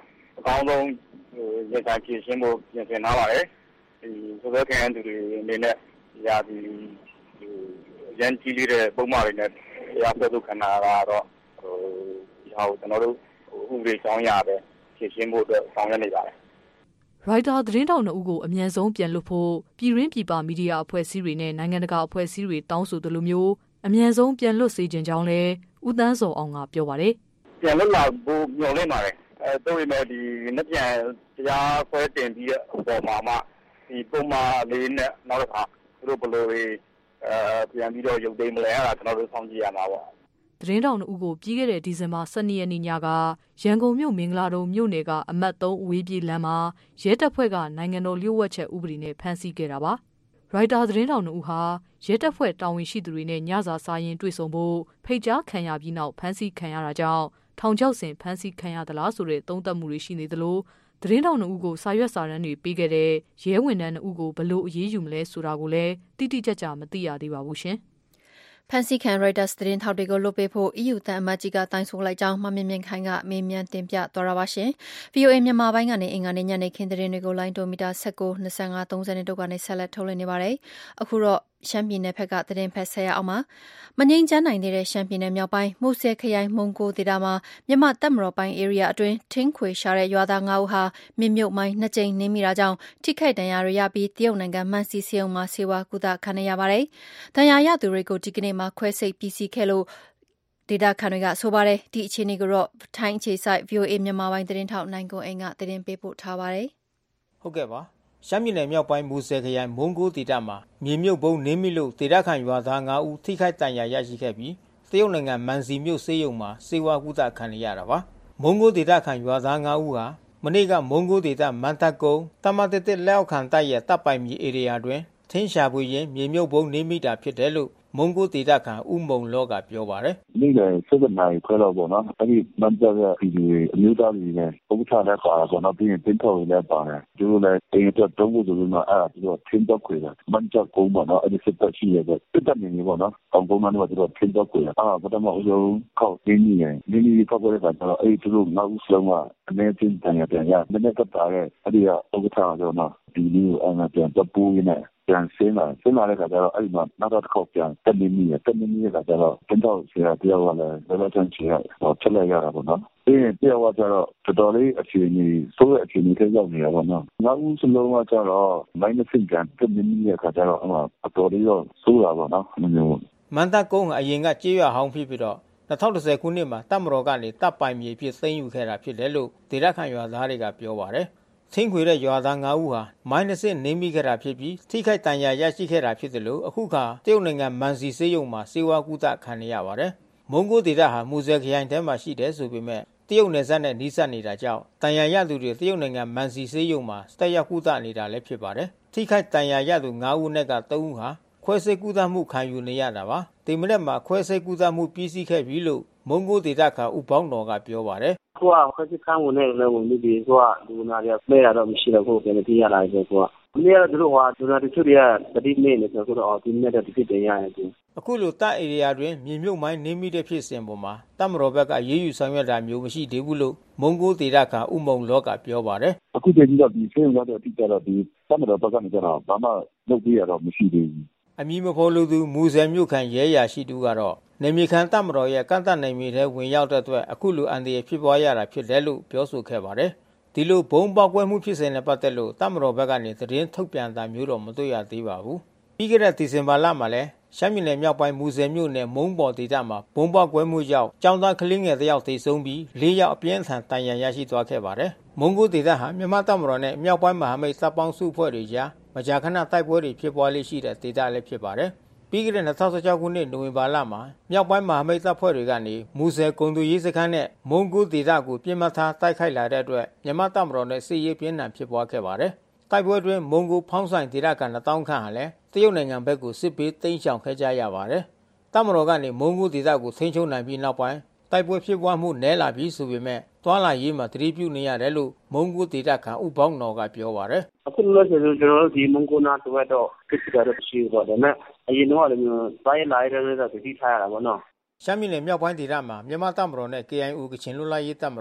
အကောင်းဆုံးရခိုင်ပြည်ရှင်းဖို့ပြင်ဆင်ထားပါတယ်ဒီဆိုတော့ကန်တူတွေအနေနဲ့ရာဒီရန်ကြီးလေးတဲ့ပုံမှန်တွေနဲ့ရာဖက်သူခဏကတော့ဟိုဒီဟာကိုကျွန်တော်တို့ဥပဒေကြောင်းရပဲပြင်ရှင်းဖို့အတွက်ဆောင်ရွက်နေပါတယ်ရိုက်တာသတင်းတောင်နှစ်ဦးကိုအမြန်ဆုံးပြန်လွှတ်ဖို့ပြည်ရင်းပြည်ပမီဒီယာအဖွဲ့အစည်းတွေနဲ့နိုင်ငံတကာအဖွဲ့အစည်းတွေတောင်းဆိုတယ်လို့မျိုးအမြန်ဆုံးပြန်လွှတ်စေခြင်းကြောင့်လည်းဦးသန်းစောအောင်ကပြောပါတယ်ပြန်လွှတ်လာဖို့မျှော်လင့်ပါတယ်အဲတို့ရမယ်ဒီနှစ်ပြန်တရားခွဲတင်ပြီးတဲ့အပေါ်မှာမှဒီပုံမှန်လေးနဲ့နောက်တစ်ခါသူတို့ဘယ်လိုအဲပြန်ပြီးတော့ရုပ်သိမ်းမလဲအဲ့ဒါကျွန်တော်တို့စောင့်ကြည့်ရမှာပေါ့သတင်းတောင်နှစ်ဦးကိုပြီးခဲ့တဲ့ဒီဇင်ဘာ十二ရက်နေ့ညကရန်ကုန်မြို့မင်္ဂလာတုံမြို့နယ်ကအမှတ်သုံးအဝေးပြေးလမ်းမှာရဲတပ်ဖွဲ့ကနိုင်ငံတော်လျှို့ဝှက်ချက်ဥပဒေနဲ့ဖမ်းဆီးခဲ့တာပါရိုက်တာသတင်းတောင်နှစ်ဦးဟာရဲတပ်ဖွဲ့တာဝန်ရှိသူတွေနဲ့ညစာစားရင်တွေ့ဆုံဖို့ဖိတ်ကြားခံရပြီးနောက်ဖမ်းဆီးခံရတာကြောင့်ထောင်ချောက်ဆင်ဖမ်းဆီးခံရသလားဆိုတဲ့သုံးသပ်မှုတွေရှိနေသလိုသတင်းတောင်နှစ်ဦးကိုစာရွက်စာတမ်းတွေပေးခဲ့တဲ့ရဲဝန်ထမ်းနှစ်ဦးကိုဘယ်လိုအရေးယူမလဲဆိုတာကိုလည်းတိတိကျကျမသိရသေးပါဘူးရှင်ဖန်စီခံရိုက်တာသတင်းထောက်တွေကိုလွှတ်ပေးဖို့ E U တန်အမတ်ကြီးကတိုင်ဆိုလိုက်ကြောင်းမမြင်မြင်ခိုင်ကမေးမြန်းတင်ပြသွားတာပါရှင်။ V O A မြန်မာပိုင်းကနေအင်္ဂါနေ့ညနေခင်းသတင်းတွေကိုလိုင်းဒိုမီတာ၁၉ ၂၅ ၃၀တို့ကနေဆက်လက်ထုတ်လွှင့်နေပါတယ်။အခုတော့ရှမ်းပြည်နယ်ဘက်ကသတင်းဖက်ဆက်ရအောင်ပါ။မငြိမ်းချမ်းနိုင်သေးတဲ့ရှမ်းပြည်နယ်မြောက်ပိုင်းမူဆယ်ခရိုင်မုံကိုဒေသမှာမြန်မာတပ်မတော်ပိုင်း area အတွင်းထင်းခွေရှာတဲ့ရွာသား၅ဦးဟာမြင့်မြုပ်မိုင်းနှစ်ကြိမ်နင်းမိတာကြောင့်ထိခိုက်ဒဏ်ရာတွေရပြီးတရုတ်နိုင်ငံမန်စီစီယုံမှာဆေးဝါးကုသခံရပါတယ်။ဒဏ်ရာရသူတွေကိုဒီကနေ့မှခွဲစိတ်ပြီးစီးခဲ့လို့ဒေတာခန်တွေကဆိုပါတယ်ဒီအခြေအနေကိုတော့ထိုင်းအခြေစိုက် V O A မြန်မာပိုင်းသတင်းထောက်နိုင်ကိုအိမ်ကသတင်းပေးပို့ထားပါတယ်။ဟုတ်ကဲ့ပါရှမ်းပြည်နယ်မြောက်ပိုင်းမူဆယ်ခရိုင်မုံကိုဒေသမှာမြေမြုပ်ဘုံနင်းမိလို့ဒေတာခန်ရွာသား၅ဦးထိခိုက်ဒဏ်ရာရရှိခဲ့ပြီးတရုတ်နိုင်ငံမန်စီမြို့ဆေးရုံမှာဆေးဝါးကုသခံရတာပါ။မုံကိုဒေတာခန်ရွာသား၅ဦးဟာမနေ့ကမုံကိုဒေသမန်တပ်ကုန်းတမတတစ်လက်အောက်ခံတိုက်ရဲ့တပ်ပိုင်မြေဧရိယာတွင်ထင်းရှာဖွေရင်မြေမြုပ်ဘုံနင်းမိတာဖြစ်တယ်လို့မုံကိုဒေတာခန်ဦးမုံလောကပြောပါတယ်။နေ့ကစက်နိုင်ခွဲတော့ပေါ့နော်။အဲဒီမန်တပ်ရဲ့ပြည်သူတွေအမျိုးသားတွေနဲ့ပုံချတဲ့ပါတော့နော်ပြီးရင်တင်းထောက်လည်းပါတယ်။သူတို့လည်းတင်းတော့တုံးဖို့ဆိုလို့မှအဲ့ဒါသူတို့ထင်းတော့ခွေတယ်။မန်တပ်ကုန်းပေါ့နော်။အဲဒီစက်တက်ရှိရဲ့စစ်တပ်နေနေပေါ့နော်။အောင်ကုန်းမှာသူတို့ထင်းတော့ခွေတယ်။အာပထမအဆုံးခောက်တင်းကြီးရဲ့ဒီနေ့ခောက်တဲ့အခါကျတော့အဲဒီသူတို့ငါ့ဦးဆုံးကအနည်းချင်းတန်ရပြန်ရ။မနေ့ကတားရဲ့အဲဒီကဥက္ကဋ္ဌကတော့နော်ဒီလိုအဲ့ဒါပြန်တပ်ပူးနေပြန်ဆင်းလာဆင်းလာတဲ့ခါကျတော့အဲ့ဒီမှာနောက်တော့တစ်ခေါက်ပြန်တက်နေမိရတက်နေမိတဲ့ခါကျတော့တင်တော့ဆရာတယောက်ကလည်းလောလောဆယ်ချင်ရတော့ချက်လိုက်ရတာပေါ့နော်ပြီးရင်တယောက်ကကျတော့တော်တော်လေးအခြေအနေဆိုးတဲ့အခြေအနေတွေရောက်နေတာပေါ့နော်နောက်ဦးစလုံးကကျတော့မိုင်းနစ်ဖင်ကန်တက်နေမိတဲ့ခါကျတော့အမှအတော်လေးတော့ဆိုးတာပေါ့နော်မျိုးမန်တပ်ကုန်းအရင်ကကြေးရွာဟောင်းဖြစ်ပြီးတော့၂၀၁၀ခုနှစ်မှာတပ်မတော်ကနေတပ်ပိုင်မြေဖြစ်သိမ်းယူခဲ့တာဖြစ်တယ်လို့ဒေသခံရွာသားတွေကပြောပါတယ်ထင်းခွေတဲ့ရွာသား၅ဦးဟာမိုင်းနှစ်စစ်နင်းမိခဲ့တာဖြစ်ပြီးထိခိုက်ဒဏ်ရာရရှိခဲ့တာဖြစ်တယ်လို့အခုခါတရုတ်နိုင်ငံမန်စီဆေးရုံမှာဆေးဝါးကုသခံရပါတယ်။မုံကိုဒေသဟာမူဆယ်ခရိုင်ထဲမှာရှိတယ်ဆိုပေမဲ့တရုတ်နယ်စပ်နဲ့နီးစပ်နေတာကြောင့်ဒဏ်ရာရသူတွေတရုတ်နိုင်ငံမန်စီဆေးရုံမှာတက်ရောက်ကုသနေတာလည်းဖြစ်ပါတယ်။ထိခိုက်ဒဏ်ရာရသူ၅ဦးနဲ့က၃ဦးဟာခွဲစိတ်ကုသမှုခံယူနေရတာပါ။ဒီမနေ့မှာခွဲစိတ်ကုသမှုပြီးစီးခဲ့ပြီလို့မုံကိုဒေသကဥပေါင်းတော်ကပြောပါတယ်။ကိုကခွဲစိတ်ခံဝင်နေလည်းဝင်ပြီးကိုကလူနာတွေလဲရတော့မရှိတော့ဘူးပြန်ပြေးရလာတယ်ကိုက။ဒီနေ့ကတို့ဟာဒုနာတချို့တွေကတတိနေနေဆိုတော့ဒီနေ့တော့ဒီဖြစ်တင်ရတယ်သူ။အခုလိုတပ်ဧရိယာတွင်မြေမြုပ်မိုင်းနင်းမိတဲ့ဖြစ်စဉ်ပေါ်မှာတပ်မတော်ဘက်ကရေးယူဆောင်ရွက်တာမျိုးမရှိသေးဘူးလို့မုံကိုဒေသကဥမုံလောကပြောပါတယ်။အခုတည်းကဒီဆင်းရတဲ့အတိကျတော့ဒီတပ်မတော်ဘက်ကနေကြတော့ဘာမှလုပ်ပြရတော့မရှိသေးဘူး။အမည်မဖော်လိုသူမူဆယ်မြို့ခံရဲရာရှိသူကတော့နေမြေခံတပ်မတော်ရဲ့ကန့်တပ်နိုင်မြေထဲဝင်ရောက်တဲ့အတွက်အခုလိုအန်ဒီရဖြစ်ပွားရတာဖြစ်တယ်လို့ပြောဆိုခဲ့ပါတယ်။ဒီလိုဘုံပေါက်ကွဲမှုဖြစ်စဉ်နဲ့ပတ်သက်လို့တပ်မတော်ဘက်ကနေသတင်းထုတ်ပြန်တာမျိုးတော့မတွေ့ရသေးပါဘူး။ပြီးခဲ့တဲ့ဒီဇင်ဘာလမှာလဲရှမ်းပြည်နယ်မြောက်ပိုင်းမူဆယ်မြို့နယ်မုံပေါ်ဒေသမှာဘုံပေါက်ကွဲမှုကြောင့်ကျောင်းသားကလေးငယ်တစ်ယောက်သေဆုံးပြီး၄ယောက်အပြင်းထန်ဒဏ်ရာရရှိသွားခဲ့ပါတယ်။မုံကိုဒေသဟာမြန်မာတပ်မတော်နဲ့မြောက်ပိုင်းမဟာမိတ်တပ်ပေါင်းစုဖွဲ့တွေကြားမကြာခဏတိုက်ပွဲတွေဖြစ်ပွားလေးရှိတဲ့ဒေသလည်းဖြစ်ပါတယ်။ပြီးခဲ့တဲ့၂၀၁၆ခုနှစ်နိုဝင်ဘာလမှာမြောက်ပိုင်းမဟာမိတ်တပ်ဖွဲ့တွေကနေမူဆယ်ကုံတူရေးစခန်းနဲ့မုံကိုဒေသကိုပြစ်မှတ်ထားတိုက်ခိုက်လာတဲ့အတွက်မြန်မာတပ်မတော်နဲ့စစ်ရေးပြင်းထန်ဖြစ်ပွားခဲ့ပါတယ်။တိုက်ပွဲတွင်မုံကိုဖောင်းဆိုင်ဒေသခံ၂သောင်းခန့်ဟာလည်းတရုတ်နိုင်ငံဘက်ကိုစစ်ပေးသိမ်းရှောင်ခဲ့ကြရပါတယ်။တပ်မတော်ကနေမုံကိုဒေသကိုထိန်းချုပ်နိုင်ပြီးနောက်ပိုင်းတိုက်ပွဲဖြစ်ပွားမှုနည်းလာပြီးဆိုပေမဲ့တွာလာရေးမှာတတိပြုနေရတယ်လို့မုံကိုဒေသခံဥပေါင်းတော်ကပြောပါတယ်။အခုလို့ဆိုကျွန်တော်တို့ဒီမုံကိုနာတော့တော့ဖြစ်ကြတော့ရှိတော့တယ်နဲ့အရင်တော့လည်းတိုင်းလာရဲရဲတော့တတိထားရတာပေါ့နော်။ရှမ်းပြည်နယ်မြောက်ပိုင်းဒေသမှာမြန်မာတပ်မတော်နဲ့ K I O ကချင်လွတ်လပ်ရေးတပ်မတော်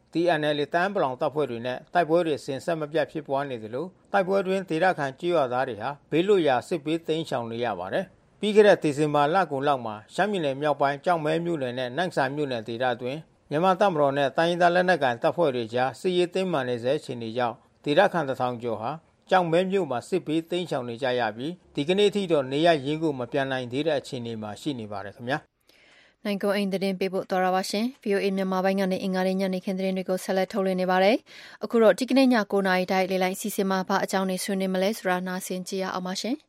တီ အန် အယ် အေ တန်းပလောင်တပ်ဖွဲ့တွေနဲ့တိုက်ပွဲတွေဆင်ဆက်မပြတ်ဖြစ်ပွားနေသလိုတိုက်ပွဲတွင်ဒေသခံကြေးရွာသားတွေဟာဘေးလွတ်ရာစစ်ဘေးတိမ်းရှောင်နေရပါတယ်။ပြီးခဲ့တဲ့ဒီဇင်ဘာလကုန်လောက်မှာရှမ်းပြည်နယ်မြောက်ပိုင်းကြောက်မဲမြို့နယ်နဲ့နန့်ဆန်မြို့နယ်ဒေသတွင်မြန်မာတပ်မတော်နဲ့တိုင်းရင်းသားလက်နက်ကိုင်တပ်ဖွဲ့တွေကြားစစ်ရေးတင်းမာနေစေခြေနေကြောင်းဒေသခံတစ်ထောင်ကျော်ဟာကြောက်မဲမြို့မှာစစ်ဘေးတိမ်းရှောင်နေကြရပြီးဒီကနေ့ထိတော့နေရရင်းကိုမပြန်နိုင်သေးတဲ့အခြေအနေမှာရှိနေပါတယ်ခင်ဗျာ။နိုင်ကိုအိမ်သတင်းပေးဖို့တော်ရပါရှင်။ ဗွီအိုအေ မြန်မာပိုင်းကနေအင်္ဂါနေ့ညနေခင်းသတင်းတွေကိုဆက်လက်ထုတ်လွှင့်နေပါတယ်။အခုတော့ဒီကနေ့ည9:00နာရီတိုင်းလေလိုင်းအစီအစဉ်မှာဘာအကြောင်းတွေဆွေးနွေးမလဲဆိုတာနားဆင်ကြရအောင်ပါရှင်။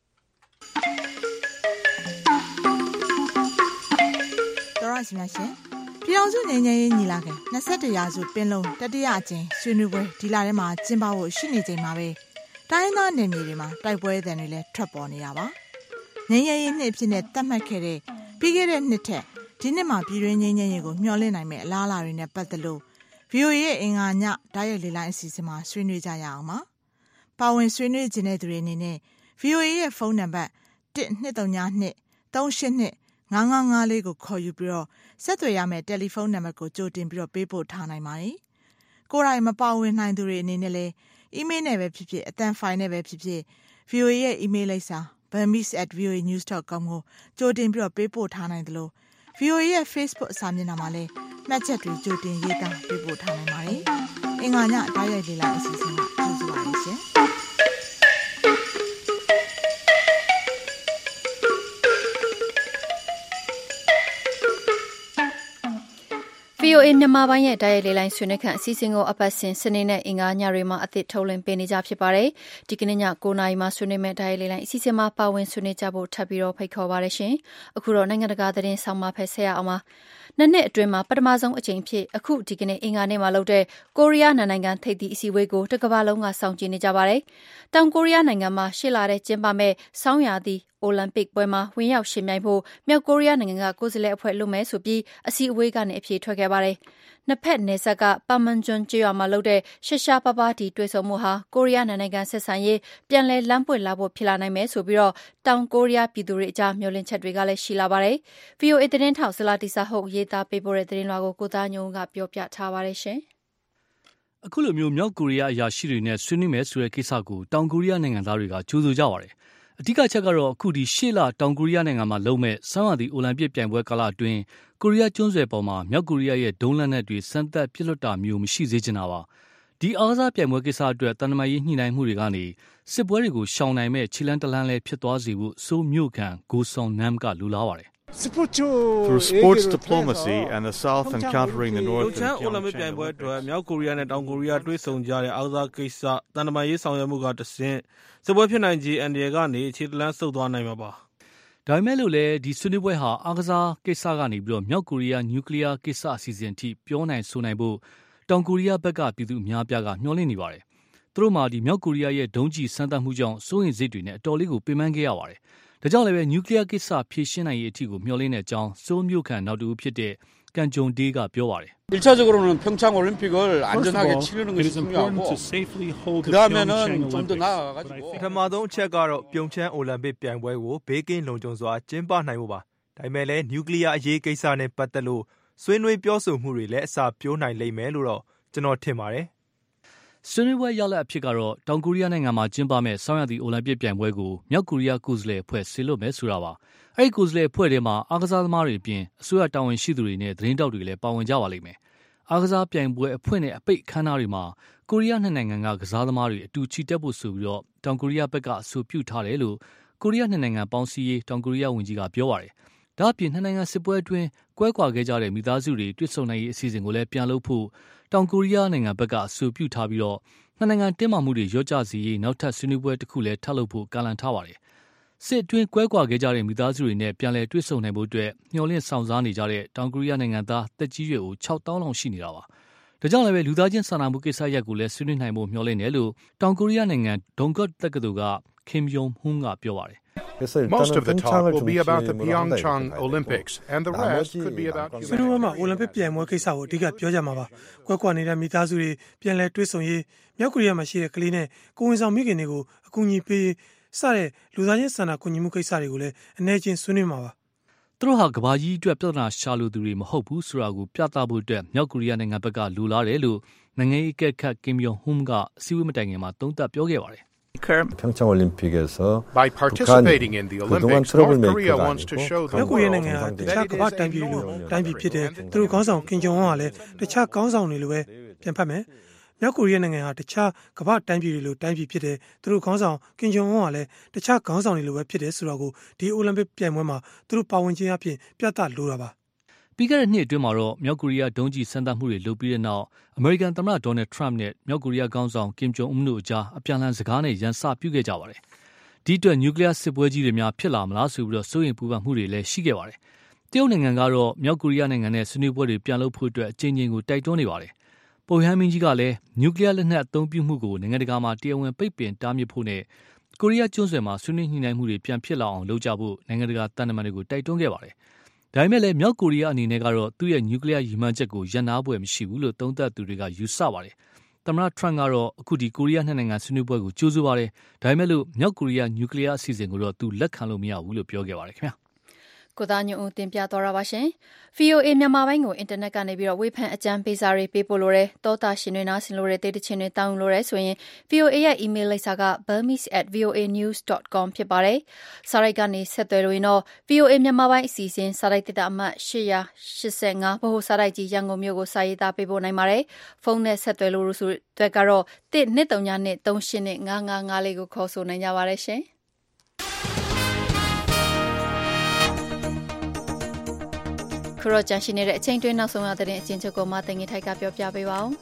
တော်ရရှိမြရှင်။ပြည်အောင်စုငြိမ်းချမ်းရေးညီလာခံ၂၁ရာစုပင်လုံတတိယအကြိမ်ဆွေးနွေးပွဲဒီလထဲမှာကျင်းပဖို့ရှိနေချိန်မှာပဲတိုင်းသားနယ်မြေတွေမှာတိုက်ပွဲတွေလည်းထွက်ပေါ်နေတာပါ။ငြိမ်းချမ်းရေးနှစ်အဖြစ်နဲ့သတ်မှတ်ခဲ့တဲ့ပြီးခဲ့တဲ့နှစ်ထက်ဒီနှစ်မှာပြည်တွင်းငြိမ်းချမ်းရေးကိုမျှော်လင့်နိုင်မယ့်အလားအလာတွေနဲ့ပတ်သက်လို့ ဗွီအိုအေ ရဲ့အင်္ဂါညဓာတ်ရိုက်လေလိုင်းအစီအစဉ်မှာဆွေးနွေးကြရအောင်ပါ။ပါဝင်ဆွေးနွေးခြင်းတဲ့သူတွေအနေနဲ့ ဗွီအိုအေ ရဲ့ဖုန်းနံပါတ်တစ် နှစ် သုံး နှစ် သုံး ရှစ် နှစ် ငါး ငါး ငါး လေးကိုခေါ်ယူပြီးတော့ဆက်သွယ်ရမယ့်တယ်လီဖုန်းနံပါတ်ကိုကြိုတင်ပြီးတော့ပေးပို့ထားနိုင်ပါတယ်။ကိုယ်တိုင်မပါဝင်နိုင်သူတွေအနေနဲ့လည်းအီးမေးလ်နဲ့ပဲဖြစ်ဖြစ်အသံဖိုင်နဲ့ပဲဖြစ်ဖြစ် ဗွီအိုအေ ရဲ့အီးမေးလ်လိပ်စာ burmese at v o a news dot com ကိုကြိုတင်ပြီးတော့ပေးပို့ထားနိုင်တယ်လို့ ဗွီအိုအေ ရဲ့ Facebook စာမျက်နှာမှာလည်းမှတ်ချက်တွေကြိုတင်ရေးသားပေးပို့ထားနိုင်ပါတယ်။အင်္ဂါညဓာတ်ရိုက်လေ့လာအစီအစဉ်ကကြိုဆိုပါရရှင်။ဗွီအိုအေ မြန်မာပိုင်းရဲ့ဓာတ်ရိုက်လေ့လာဆွေးနွေးခန့်အစီအစဉ်ကိုအပတ်စဉ်စနေနဲ့အင်္ဂါညတွေမှာအသစ်ထုတ်လွှင့်ပေးနေကြဖြစ်ပါတယ်။ဒီကနေ့ည9:00နာရီမှာဆွေးနွေးမယ့်ဓာတ်ရိုက်လေ့လာအစီအစဉ်မှာပါဝင်ဆွေးနွေးကြဖို့ထပ်ပြီးတော့ဖိတ်ခေါ်ပါရရှင်။အခုတော့နိုင်ငံတကာသတင်းဆောင်မဖက်ဆက်ရအောင်ပါ။နှစ်နှစ်အတွင်းမှာပထမဆုံးအကြိမ်ဖြစ်အခုဒီကနေ့အင်္ဂါနေ့မှာလုပ်တဲ့ကိုရီးယားနိုင်ငံထိပ်သီးအစည်းအဝေးကိုတစ်ကမ္ဘာလုံးကစောင့်ကြည့်နေကြပါတယ်။တောင်ကိုရီးယားနိုင်ငံမှာရှေ့လာတဲ့ကျင်းပမဲ့ဆောင်းရာသီအိုလံပစ်ပွဲမှာဝင်ရောက်ရှင်ပြိုင်ဖို့မြောက်ကိုရီးယားနိုင်ငံကကိုယ်စားလှယ်အဖွဲ့လွှတ်မယ်ဆိုပြီးအစည်းအဝေးကနေအပြေထွက်ခဲ့ပါတယ်။နှစ်ဖက်နယ်စပ်ကပါမန်ဂျွန်ကျေးရွာမှာလုပ်တဲ့ရှရှားပါးပါးဒီတွေ့ဆုံမှုဟာကိုရီးယားနိုင်ငံဆက်ဆံရေးပြန်လည်လမ်းပွင့်လာဖို့ဖြစ်လာနိုင်မယ်ဆိုပြီးတော့တောင်ကိုရီးယားပြည်သူတွေအကြားမျှော်လင့်ချက်တွေကလည်းရှိလာပါတယ်။ ဗွီအိုအေသတင်းထောက်ဇလာတီစာဟုတ်ရေးသားပေးပို့တဲ့သတင်းလွှာကိုကိုသားညုံကပြောပြထားပါတယ်ရှင်။အခုလိုမျိုးမြောက်ကိုရီးယားအရာရှိတွေနဲ့ဆွေးနွေးမယ်ဆိုတဲ့ကိစ္စကိုတောင်ကိုရီးယားနိုင်ငံသားတွေကကြိုးဆိုကြပါတယ်။အဓိကချက်ကတော့အခုဒီရှေ့လတောင်ကိုရီးယားနိုင်ငံမှာလုပ်မဲ့ဆောင်းရာသီအိုလံပစ်ပြိုင်ပွဲကာလအတွင်းကိုရီးယားကျွန်းဆွယ်ပေါ်မှာမြောက်ကိုရီးယားရဲ့ဒုံးလက်နက်တွေစမ်းသပ်ပစ်လွှတ်တာမျိုးမရှိစေချင်တာပါ။ဒီအားကစားပြိုင်ပွဲကိစ္စအတွက်တန်တမာရေးညှိနှိုင်းမှုတွေကနေစစ်ပွဲတွေကိုရှောင်နိုင်မဲ့ခြေလန်းတလန်းလဲဖြစ်သွားစေဖို့စိုးမြို့ခံဂိုဆွန်နမ်ကလူလားပါတယ် Through sports diplomacy and the South encountering the North ချမ်းအိုလံပစ်ပြိုင်ပွဲအတွက်မြောက်ကိုရီးယားနဲ့တောင်ကိုရီးယားတွဲဆုံကြတဲ့အားကစားကိစ္စတန်တမာရေးဆောင်ရွက်မှုကတဆင့်စစ်ပွဲဖြစ်နိုင်ခြေအန္တရာယ်ကနေခြေတလန်းဆုပ်သွားနိုင်မှာပါ။ဒါပေမဲ့လို့လေဒီဆွေးနွေးပွဲဟာအားကစားကိစ္စကနေပြီးတော့မြောက်ကိုရီးယားနျူကလ িয়ার ကိစ္စအစီအစဉ်ထိပြောနိုင်ဆိုနိုင်ဖို့တောင်ကိုရီးယားဘက်ကပြည်သူအများပြားကမျှော်လင့်နေပါတယ်။သူတို့မှဒီမြောက်ကိုရီးယားရဲ့ဒုံးကျည်စမ်းသပ်မှုကြောင့်စိုးရိမ်စိတ်တွေနဲ့အတော်လေးကိုပင်ပန်းခဲ့ရပါတယ်။ဒါကြောင့်လည်းပဲနျူကလ িয়ার ကိစ္စဖြေရှင်းနိုင်ရေးအထိကိုမျှော်လင့်တဲ့အကြောင်းစိုးမြို့ခံနောက်တူဖြစ်တဲ့ကန်ဂျုံဒေးကပြောပါတယ် 일 차적으로는 평창 올림픽을 안전하게 치르는 것이 중요하고 그다음에는 좀 더 나아가지고 ပထမဆုံးအချက်ကတော့ပြုံချမ်းအိုလံပစ်ပြိုင်ပွဲကိုဘေးကင်းလုံခြုံစွာကျင်းပနိုင်ဖို့ပါဒါပေမဲ့လည်းနျူကလ িয়ার အရေးကိစ္စနဲ့ပတ်သက်လို့ဆွေးနွေးပြောဆိုမှုတွေလည်းအစာပြိုးနိုင်လိမ့်မယ်လို့တော့ကျွန်တော်ထင်ပါတယ်ဆွေးနွေးပွဲရလဒ်အဖြစ်ကတော့တောင်ကိုရီးယားနိုင်ငံမှာကျင်းပမဲ့ဆောင်းရာသီအိုလံပစ်ပြိုင်ပွဲကိုမြောက်ကိုရီးယားကိုယ်စားလှယ်အဖွဲ့ဆေလွတ်မယ်ဆိုတာပါအဲ့ဒီကိုယ်စားလှယ်အဖွဲ့ထဲမှာအားကစားသမားတွေအပြင်အစိုးရတာဝန်ရှိသူတွေနဲ့သတင်းတောက်တွေလည်းပါဝင်ကြပါလိမ့်မယ်အားကစားပြိုင်ပွဲအဖွဲ့နဲ့အပိတ်ခမ်းနားတွေမှာကိုရီးယားနှစ်နိုင်ငံကကစားသမားတွေအတူချီတက်ဖို့ဆိုပြီးတော့တောင်ကိုရီးယားဘက်ကအဆိုပြုထားတယ်လို့ကိုရီးယားနှစ်နိုင်ငံပေါင်းစည်းရေးတောင်ကိုရီးယားဝန်ကြီးကပြောပါတယ်ဒါ့အပြင်နှစ်နိုင်ငံစစ်ပွဲအတွင်းကွဲကွာခဲ့ကြတဲ့မိသားစုတွေတွေ့ဆုံနိုင်ရေးအစီအစဉ်ကိုလည်းပြန်လုပ်ဖို့တောင်ကိုရီးယားနိုင်ငံဘက်ကအဆိုပြုထားပြီးတော့နှစ်နိုင်ငံတင်းမာမှုတွေရော့ကျစေရေးနောက်ထပ်ဆွေးနွေးပွဲတစ်ခုလည်းထပ်လုပ်ဖို့ကမ်းလှမ်းထားပါတယ်စစ်အတွင်းကွဲကွာခဲ့ကြတဲ့မိသားစုတွေနဲ့ပြန်လည်တွေ့ဆုံနိုင်ဖို့အတွက်မျှော်လင့်ဆောင်စားနေကြတဲ့တောင်ကိုရီးယားနိုင်ငံသားတက်ကြီးရွယ်အိုခြောက်သောင်းလောက်ရှိနေတာပါဒါကြောင့်လည်းပဲလူသားချင်းစာနာမှုကိစ္စရပ်ကိုလည်းဆွေးနွေးနိုင်ဖို့မျှော်လင့်တယ်လို့တောင်ကိုရီးယားနိုင်ငံဒုံဂတ်တက္ကသိုလ်ကခင်ယုံဟွန်းကပြောပါတယ် Most of the talk will be about the Pyeongchang Olympics, and the rest could be about humanity. ဆွေးနွေးပွဲမှာအိုလံပစ်ပြိုင်ပွဲကိစ္စကိုအဓိကပြောကြမှာပါ။ကွက်ကွာနေတဲ့မိသားစုတွေပြန်လည်တွေ့ဆုံရေးမြောက်ကိုရီးယားမှာရှိတဲ့ကလေးနဲ့ကိုဝင်ဆောင်မိခင်တွေကိုအကူအညီပေးစတဲ့လူသားချင်းစာနာကူညီမှုကိစ္စတွေကိုလည်းအနေချင်းဆွေးနွေးမှာပါ။သူတို့ဟာကဘာကြီးအတွက်ပြဿနာရှာလို့သူတွေမဟုတ်ဘူးဆိုတာကိုပြသဖို့အတွက်မြောက်ကိုရီးယားနိုင်ငံဘက်ကလူလာတယ်လို့နိုင်ငံရေးကခတ်ကင်ယွန်ဟွမ်ကအစည်းအဝေးမတိုင်ခင်မှာသုံးသပ်ပြောခဲ့ပါတယ် By participating in the Olympics, North Korea wants to show the world that it is able. တိုင်းပြည်ဖြစ်တဲ့သူတို့ခေါင်းဆောင်ကင်ဂျုံဟွန်ကလည်းတခြားခေါင်းဆောင်တွေလိုပဲပြန်ဖတ်မယ်။မြောက်ကိုရီးယားနိုင်ငံဟာတခြားကမ္ဘာတိုင်းပြည်တွေလိုတိုင်းပြည်ဖြစ်တဲ့သူတို့ခေါင်းဆောင်ကင်ဂျုံဟွန်ကလည်းတခြားခေါင်းဆောင်တွေလိုပဲဖြစ်တယ်ဆိုတော့ကိုဒီအိုလံပစ်ပြိုင်ပွဲမှာသူတို့ပါဝင်ခြင်းအပြင်ပြသလိုတာပါပြီးခဲ့တဲ့နှစ်အတွင်းမှာတော့မြောက်ကိုရီးယားဒုံးကျည်စမ်းသပ်မှုတွေလုပ်ပြီးတဲ့နောက်အမေရိကန်သမ္မတဒေါ်နယ်ထရမ့်နဲ့မြောက်ကိုရီးယားခေါင်းဆောင်ကင်ဂျုံအွန်းတို့အကြားအပြန်အလှန်စကားနဲ့ရန်စပြုခဲ့ကြပါတယ်။ဒီအတွက်နျူကလ িয়ার စစ်ပွဲကြီးတွေများဖြစ်လာမလားဆိုပြီးတော့စိုးရိမ်ပူပန်မှုတွေလည်းရှိခဲ့ပါတယ်။တရုတ်နိုင်ငံကတော့မြောက်ကိုရီးယားနိုင်ငံနဲ့ဆွေးနွေးပွဲတွေပြန်လုပ်ဖို့အတွက်အကြိမ်ကြိမ်ကိုတိုက်တွန်းနေပါတယ်။ပုပ်ရဟန်းမင်းကြီးကလည်းနျူကလ িয়ার လက်နက်အသုံးပြုမှုကိုနိုင်ငံတကာမှာတရားဝင်ပိတ်ပင်တားမြစ်ဖို့နဲ့ကိုရီးယားကျွန်းဆွယ်မှာဆွေးနွေးညှိနှိုင်းမှုတွေပြန်ဖြစ်လာအောင်လုပ်ကြဖို့နိုင်ငံတကာတန်တမန်တွေကိုတိုက်တွန်းခဲ့ပါတယ်။ဒါပေမဲ့လည်းမြောက်ကိုရီးယားအနေနဲ့ကတော့သူ့ရဲ့နျူကလ িয়ার ရည်မှန်းချက်ကိုရပ်နားပွဲမရှိဘူးလို့သုံးသပ်သူတွေကယူဆပါတယ်။သမ္မတထရမ့်ကတော့အခုဒီကိုရီးယားနှစ်နိုင်ငံဆွေးနွေးပွဲကိုကြိုးဆိုပါတယ်။ဒါပေမဲ့လို့မြောက်ကိုရီးယားနျူကလ িয়ার အစီအစဉ်ကိုတော့သူလက်ခံလို့မရဘူးလို့ပြောခဲ့ပါတယ်ခင်ဗျာ။ကိုသားညွန့်ဦးတင်ပြသွားတာပါရှင်။ ဗီအိုအေ မြန်မာပိုင်းကိုအင်တာနက်ကနေပြီးတော့ဝေဖန်အကြံပေးစာတွေပေးပို့လို့ရတောတာရှင်တွေနားဆင်လို့ရတဲ့တချင်တွေတောင်းလို့ရဆိုရင် ဗီအိုအေ ရဲ့ email လိပ်စာက burmese at voanews dot com ဖြစ်ပါတယ်။စာရိုက်ကနေဆက်သွယ်လို့ရင်တော့ ဗီအိုအေ မြန်မာပိုင်းအစီအစဉ်စာရိုက်တစ်တာအမှတ်၈၈၅ဗဟိုစာရိုက်ကြီးရန်ကုန်မြို့ကိုစာရေးသားပေးပို့နိုင်ပါတယ်။ဖုန်းနဲ့ဆက်သွယ်လို့ဆိုတဲ့ကတော့တစ်နှစ်သုံးညနှစ်သုံးရှင်းနဲ့ငါးငါးငါးလေးကိုခေါ်ဆိုနိုင်ကြပါတယ်ရှင်။ခရော့ချန်ရှိနေတဲ့အချိန်တွင်းနောက်ဆုံးရတဲ့အချင်းချုပ်ကိုမသိင္ဂီထိုက်ကပြောပြပေးပါဦး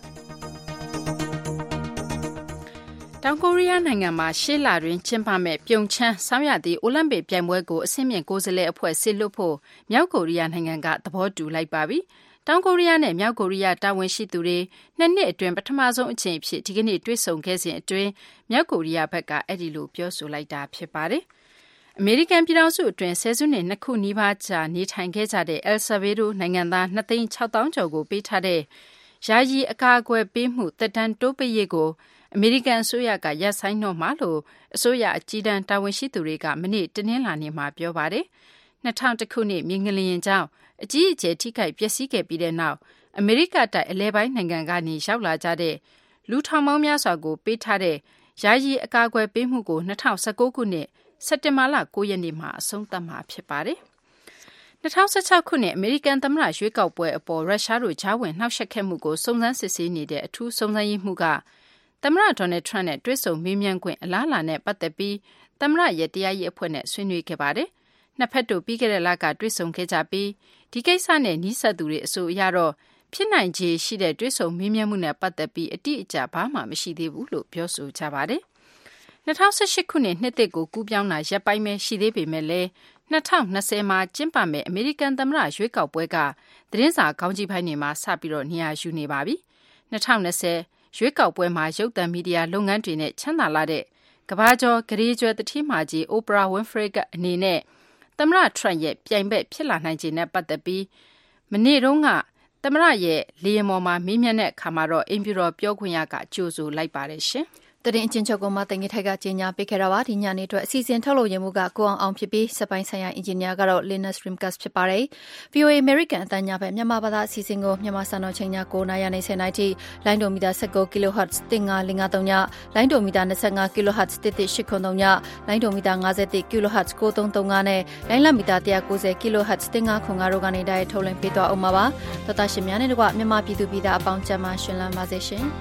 ။တောင်ကိုရီးယားနိုင်ငံမှာရှေ့လတွင်ကျင်းပမဲ့ပြုံချမ်းဆောင်းရာသီအိုလံပစ်ပြိုင်ပွဲကိုအဆင့်မြင့်ကိုယ်စားလှယ်အဖွဲ့ဆီလွှတ်ဖို့မြောက်ကိုရီးယားနိုင်ငံကသဘောတူလိုက်ပါပြီ။တောင်ကိုရီးယားနဲ့မြောက်ကိုရီးယားတာဝန်ရှိသူတွေနှစ်နှစ်အတွင်းပထမဆုံးအကြိမ်အဖြစ်ဒီကနေ့တွေ့ဆုံခဲ့စဉ်အတွင်းမြောက်ကိုရီးယားဘက်ကအဲ့ဒီလိုပြောဆိုလိုက်တာဖြစ်ပါတယ်။အမေရိကန်ပြည်ထောင်စုအတွင်းဆယ်စုနှစ်နှစ်ခုနီးပါးကြာနေထိုင်ခဲ့ကြတဲ့ El Salvador နိုင်ငံသားနှစ်သိန်းခြောက်သောင်းကျော်ကိုပေးထားတဲ့ယာယီအကာအကွယ်ပေးမှုသက်တမ်းတိုးပေးရေးကိုအမေရိကန်အစိုးရကရပ်ဆိုင်းတော့မှလို့အစိုးရအကြီးတန်းတာဝန်ရှိသူတွေကမနေ့တနင်္လာနေ့မှာပြောပါတယ်။၂၀၀၁ခုနှစ်မြေငလျင်ကြောင့်အကြီးအကျယ်ထိခိုက်ပျက်စီးခဲ့ပြီးတဲ့နောက်အမေရိကတိုက်အလဲပိုင်းနိုင်ငံကနေရောက်လာကြတဲ့လူထောင်ပေါင်းများစွာကိုပေးထားတဲ့ယာယီအကာအကွယ်ပေးမှုကို၂၀၁၉ခုနှစ်စက်တင်ဘာလ၉ရက်နေ့မှာအဆုံးသတ်မှာဖြစ်ပါတယ်။၂၀၁၆ခုနှစ်အမေရိကန်သမ္မတရွေးကောက်ပွဲအပေါ်ရုရှားတို့ကြားဝင်နှောက်ယှက်ခဲ့မှုကိုစုံစမ်းစစ်ဆေးနေတဲ့အထူးစုံစမ်းရေးမှူးကသမ္မတဒေါ်နယ်ထရမ့်နဲ့တွေ့ဆုံမေးမြန်းခွင့်အလားအလာနဲ့ပတ်သက်ပြီးသမ္မတရဲ့တရားရေးအဖွဲ့နဲ့ဆွေးနွေးခဲ့ပါတယ်။နှစ်ဖက်တို့ပြီးခဲ့တဲ့လကတွေ့ဆုံခဲ့ကြပြီးဒီကိစ္စနဲ့နှီးစပ်သူတွေအဆိုအရတော့ဖြစ်နိုင်ခြေရှိတဲ့တွေ့ဆုံမေးမြန်းမှုနဲ့ပတ်သက်ပြီးအတိအကျဘာမှမရှိသေးဘူးလို့ပြောဆိုကြပါတယ်။၂၀၁၈ခုနှစ်နှစ်သစ်ကိုကူးပြောင်းတာရက်ပိုင်းပဲရှိသေးပေမဲ့လည်း၂၀၂၀မှာကျင်းပမယ့်အမေရိကန်သမ္မတရွေးကောက်ပွဲကသတင်းစာခေါင်းကြီးပိုင်းတွေမှာစပြီးတော့နေရာယူနေပါပြီ။၂၀၂၀ရွေးကောက်ပွဲမှာရုပ်သံမီဒီယာလုပ်ငန်းတွေနဲ့ချမ်းသာလာတဲ့ကမ္ဘာကျော်ဂရေကျွဲတတိမာကြီး Oprah Winfrey အနေနဲ့သမ္မတထရမ့်ရဲ့ပြိုင်ဘက်ဖြစ်လာနိုင်ခြေနဲ့ပတ်သက်ပြီးမနေ့တုန်းကသမ္မတရဲ့လေယာဉ်ပေါ်မှာမေးမြန်းတဲ့အခါမှာတော့အိမ်ဖြူတော်ပြောခွင့်ရကကြိုဆိုလိုက်ပါတယ်ရှင်။သတင်းအချင်းချုပ်ကိုမသိင္ဂီထိုက်ကကြီးညာပေးခဲ့တာပါဒီညနေအတွက်အစီအစဉ်ထုတ်လို့ရမှုကကိုအောင်အောင်ဖြစ်ပြီးစပိုင်းဆိုင်ရာအင်ဂျင်နီယာကတော့ Linus Rimkus ဖြစ်ပါတယ်။ ဗီအိုအေ American အသံညဘက်မြန်မာဘာသာအစီအစဉ်ကိုမြန်မာစံတော်ချိန်ည၉နာရီနေဆယ်နာရီထိလိုင်းဒိုမီတာ၁၉ kHz တစ်ငါးလေးငါးသုံးညလိုင်းဒိုမီတာ၂၅ kHz တစ်တစ်ရှစ်ခွန်သုံးညလိုင်းဒိုမီတာ၅၁ kHz ကိုသုံးသုံးငါးနဲ့လိုင်းလမီတာ၁၉၀ kHz တစ်ငါးခွန်ငါးတို့ကနေတိုက်ထုတ်လွှင့်ပေးသွားအောင်ပါပါဒေါက်တာရှင်များနဲ့တကွမြန်မာပြည်သူပြည်သားအပေါင်းကျမ်းမာရှင်လန်းပါစေရှင်။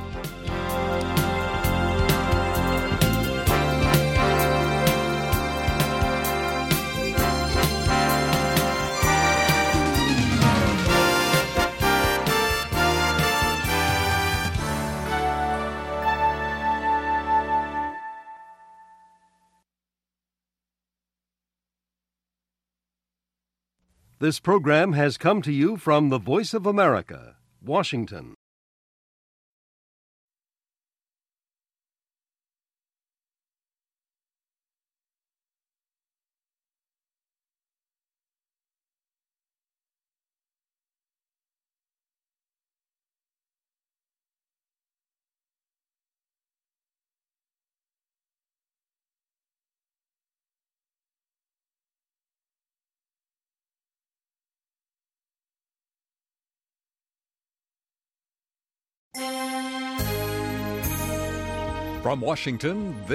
This program has come to you from the Voice of America, Washington. From Washington,